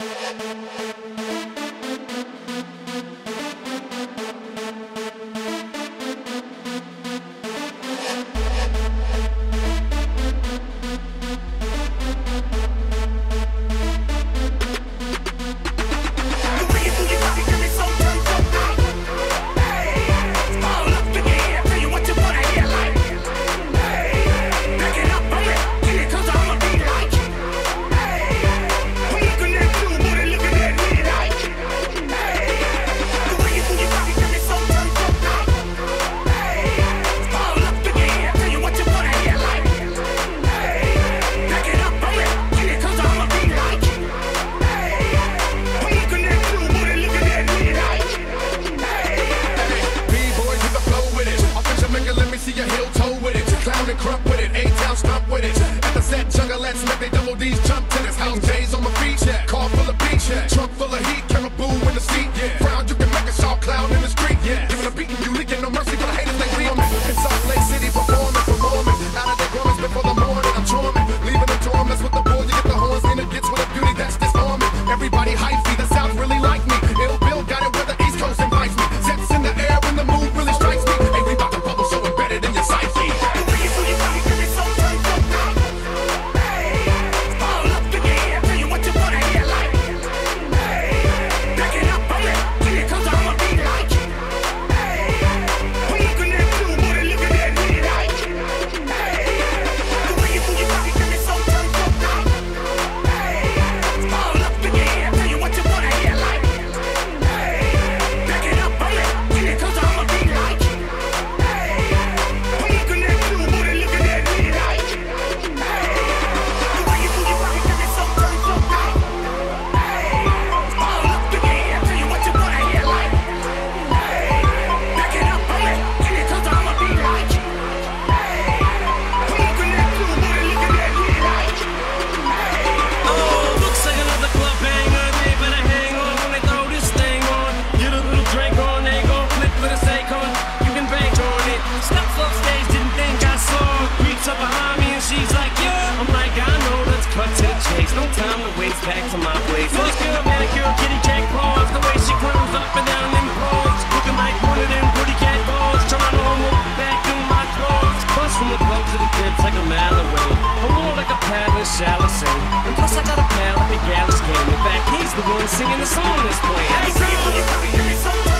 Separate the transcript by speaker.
Speaker 1: Crump with it, A-Town stump with it. At the set, junglettes make they double D's jump tennis. House J's on my feet, car full of beach, trunk full of heat, caribou in the seat. Proud you can make a saw clown in the street. Giving a beating you, leaking no mercy for the haters they rearming. In Salt Lake City, performing. Out of their garments before the morning, I'm charming. Leaving them dormant with the bull, you get the horns. And it gets with a beauty that's disarming. Everybody hyphy, the South really like me. Ill Bill got it where the East Coast invites me. Sets in the air when the mood really strikes me. Hey, we about to bubble so embedded in your psyche.
Speaker 2: No time to waste, back to my place. First girl, manicure, kitty cat claws. The way she crumbs up and down in pose. Looking like one of them pretty cat balls. Trying to hold back in my clothes. Plus from the club to the crib's like a mile away. I'm more like a pal in shallow say. And plus I got a pal at the Gallus game. In fact, he's the one singing the song that's playing. Hey, girl, you probably hear me sometimes.